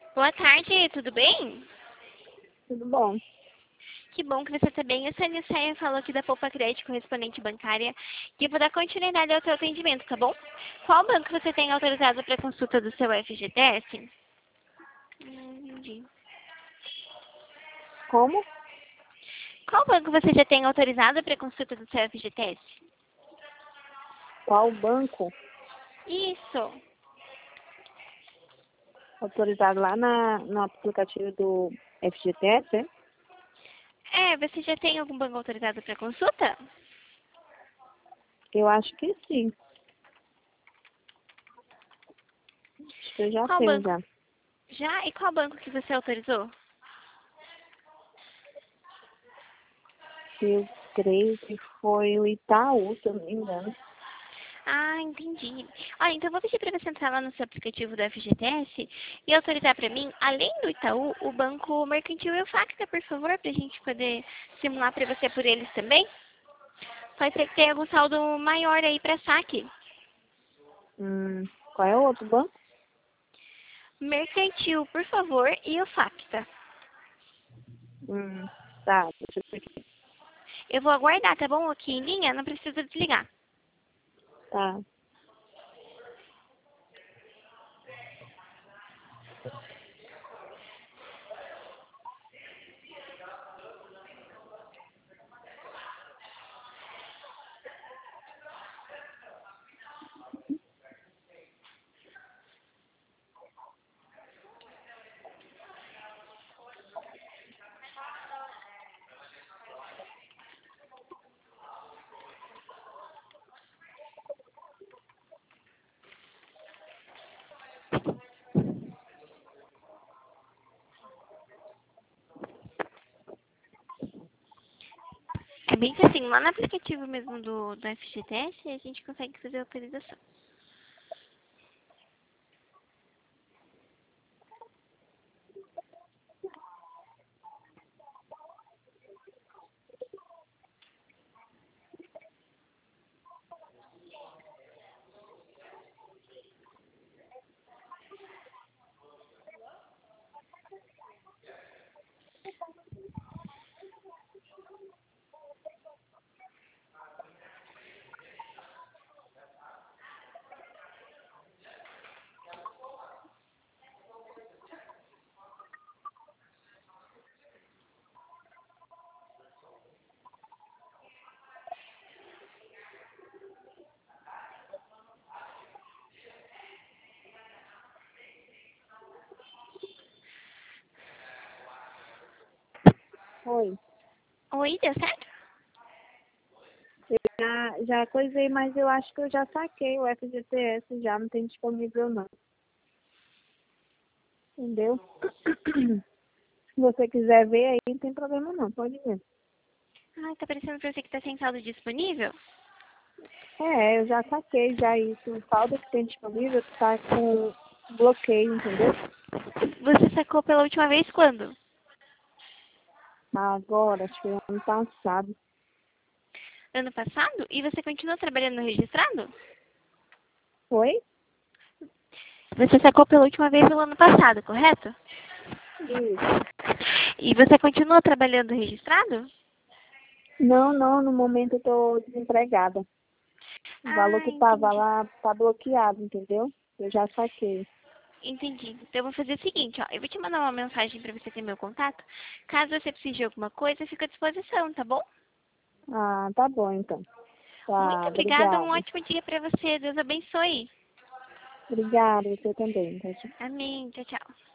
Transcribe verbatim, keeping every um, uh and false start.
Boa tarde, tudo bem? Tudo bom? Que bom que você está bem. Eu sou a Nissaia, falo aqui da Poupa Crédito Correspondente Bancária e eu vou dar continuidade ao seu atendimento, tá bom? Qual banco você tem autorizado para consulta do seu F G T S? Hum, entendi. Como? Qual banco você já tem autorizado para consulta do seu F G T S? Qual banco Isso. autorizado lá na, no aplicativo do F G T S, é? É, você já tem algum banco autorizado para consulta? Eu acho que sim. Acho que eu já Qual tenho banco? já. Já? E qual banco que você autorizou? Eu creio que foi o Itaú, se eu não me engano. Ah, entendi. Olha, então eu vou pedir para você entrar lá no seu aplicativo do F G T S e autorizar para mim, além do Itaú, o Banco Mercantil e o Facta, por favor, para a gente poder simular para você por eles também. Pode ser que tenha algum saldo maior aí para saque. Hum, qual é o outro banco? Mercantil, por favor, e o Facta. Hum, tá, deixa eu ver aqui. Eu vou aguardar, tá bom? Aqui em linha, não precisa desligar. Tá. É bem que assim, lá no aplicativo mesmo do, do F G T S, a gente consegue fazer a autorização. Oi. Oi, deu certo? Eu já, já coisei, mas eu acho que eu já saquei o F G T S, já não tem disponível não. Entendeu? Se você quiser ver aí, não tem problema não, pode ver. Ai, tá parecendo pra você que tá sem saldo disponível? É, eu já saquei já isso. O saldo que tem disponível tá com bloqueio, entendeu? Você sacou pela última vez quando? Agora, acho que é ano passado. Ano passado? E você continua trabalhando no registrado? Foi? Você sacou pela última vez no ano passado, correto? Isso. E você continua trabalhando no registrado? Não, não, no momento eu tô desempregada. O valor Ah, que tava entendi. lá tá bloqueado, entendeu? Eu já saquei. Entendi. Então eu vou fazer o seguinte, ó. Eu vou te mandar uma mensagem pra você ter meu contato. Caso você precise de alguma coisa, fica à disposição, tá bom? Ah, tá bom então. Muito Tá, obrigada. Um obrigada. ótimo dia pra você. Deus abençoe. Obrigada, você também. Tá? Amém. Tchau, tchau.